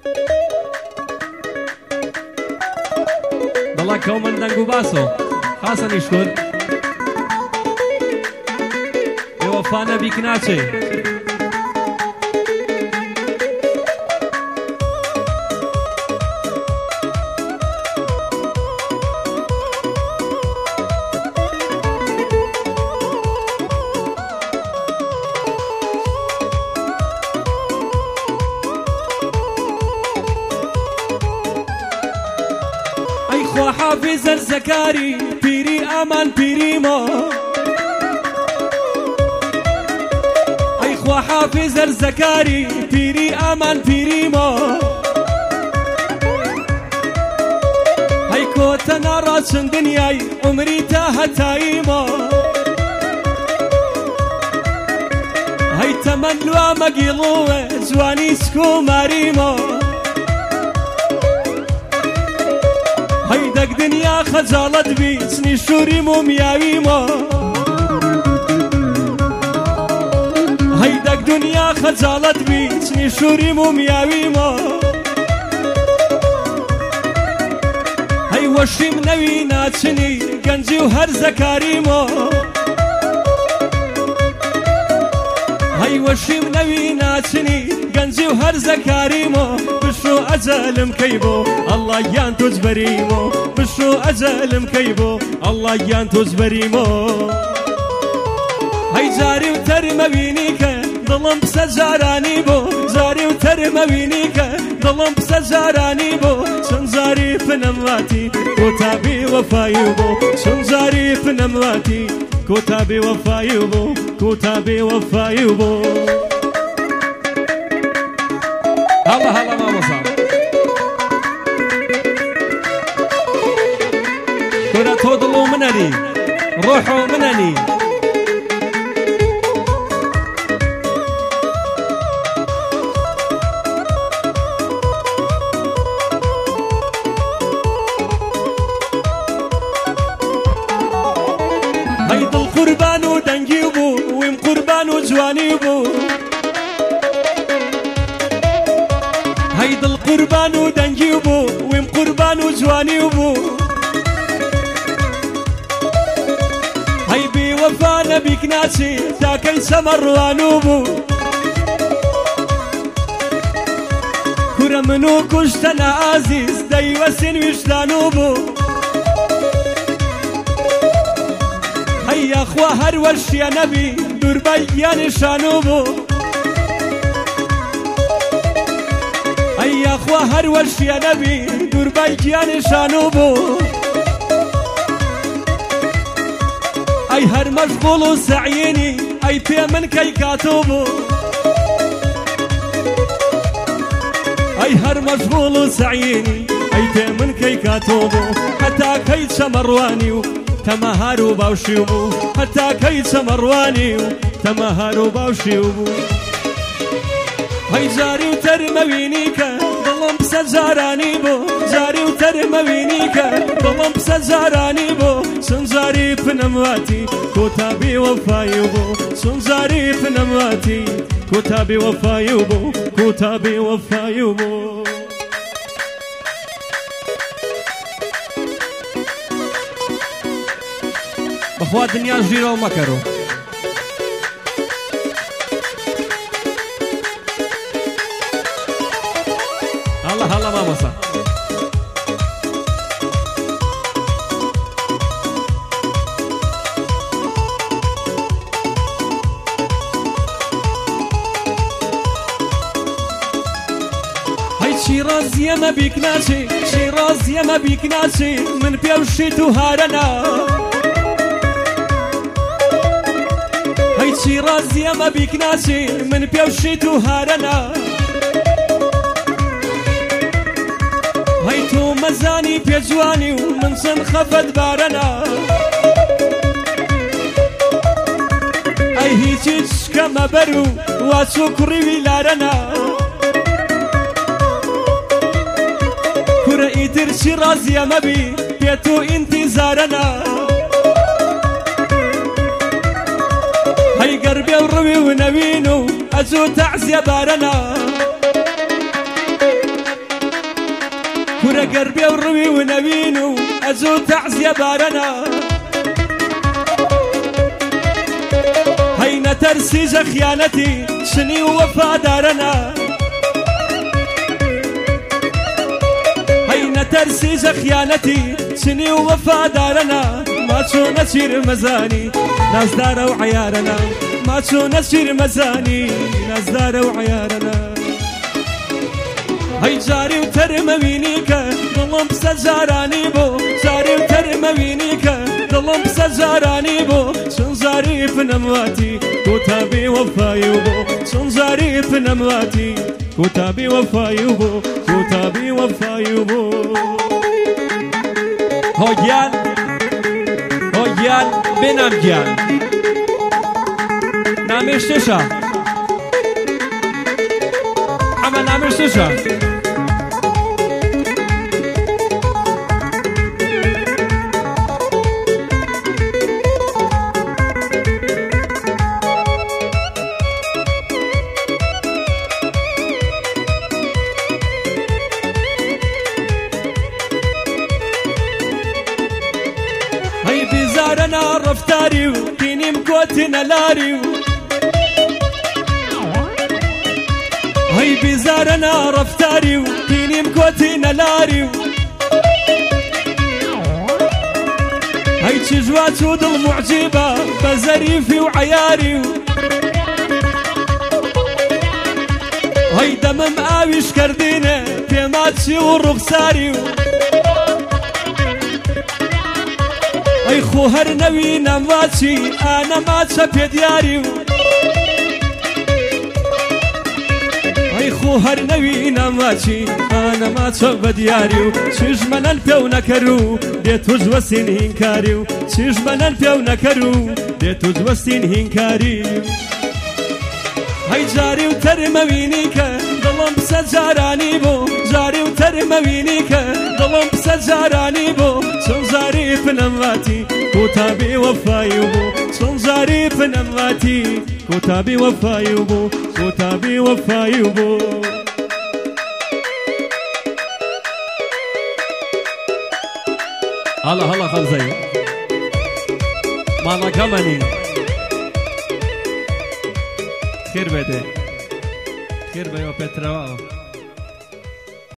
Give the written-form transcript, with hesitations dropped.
والله كومن دنگو باسو حسن يشكر وفانا بيك ناتشي حافظ الزكاري بيري امان بيريمو اي خوا حافظ الزكاري بيري امان بيريمو هاي كوتنا راسن دنياي عمري تاهتايمو هاي تمنوا مقيلوه زواني سكو ماريمو هيدك دنيا خجالت بي سني شوري مومياويمو هيدك دنيا خجالت بي سني شوري مومياويمو هي وشي منوي ناتشني قنجي وهر زكاريمو هي وشي منوي ناتشني قنجي وهر زكاريمو بشو أجل مكيبو الله يانتوز بريمو بشو أجل مكيبو الله يانتوز بريمو هاي جاري وترمى بينيك ظلم بسجاراني بو جاري وترمى بينيك ظلم بسجاراني بو شنزاري في نمواتي كتابي وفايبو شنزاري في نمواتي كتابي وفايبو كتابي وفايبو هلا هلا ماما صار كنا تودلوا منني روحوا منني هيد القربان ودنجيبو ويم قربان وجوانيبو هيد القربان ودنجيبو ويم قربان وجوانيبو هي بي وفانا بيك ناسي تاكل سمر وانوبو كرة منو كشتنا عزيز داي وسن وشلانوبو هيا اخوة هر وش يا نبي دور بيان شانوبو هيا اخوة هر وش يا نبي دور بيان شانوبو اي هر مشغول وسعيني اي في من كي كاتوبو اي هر مشغول وسعيني اي في من كي كاتوبو حتى كي شمرواني تمهارو باوشيوبو حتى كي شمرواني تمهارو باوشيوبو هاي جاري وترموينيك ظلم بسجاراني بو جاري وترموينيك ظلم بسجاراني بو سنجاري في نمواتي كتابي وفايبو سنجاري في نمواتي كتابي وفايبو كتابي وفايبو بخوا دنيا جيرو مكرو هلا هلا ماما صار شيراز يا ما بيك ناشي شيراز يا ما بيك ناشي من بيوشي تهارنا هاي شيراز يا ما بيك ناشي من بيوشي تهارنا هاي تو مزاني بيجواني ومن سن خفت بارنا اي هيجيش كما برو وشكري ولارنا كرة شيراز يا مبي بيتو انتظارنا هاي قربي وروي ونبينو اجو تعزية بارنا كورة قربي وروي ونبينو أزو تعزية بارنا هينا ترسيج خيانتي شني ووفا دارنا هينا ترسيج خيانتي شني ووفا دارنا ما تشو نسير مزاني ناس دارة وعيارنا ما تشو نسير مزاني ناس دارة وعيارنا هاي جاري وترم وينيكا ظلم بسجاراني بو جاري وترم وينيكا ظلم بسجاراني بو شن جاري في نمواتي كتابي وفاي وبو شن جاري في نمواتي كتابي وفاي وبو كتابي وفاي وبو هوجان بنام جان نامش تشا حما نامش تشا هاي بزارنا رفتاري وكيني مكوتنا لاري هاي بزارنا رفتاري وكيني مكوتنا لاري هاي تشجوات ودل معجبة بزريفي وعياري هاي دمم آويش كردينه في ماتشي والرخساري اي خو هر نوی نماچی انا ماچا پیدیاری اي خو هر نوی نماچی انا ماچا بدیاری چیش منن پیو نکرو دیت وجوستین هینکاری چیش منن پیو نکرو دیت وجوستین هینکاری هاي جاري وترم وينيكا ظلم بسجاراني بو جاري وترم وينيكا ظلم بسجاراني بو شن جاري في نماتي كتابي وفاي وبو شن جاري في نماتي كتابي وفاي وبو كتابي وفاي وبو هلا خمزي مانا كماني خير بده خير بده وبتراو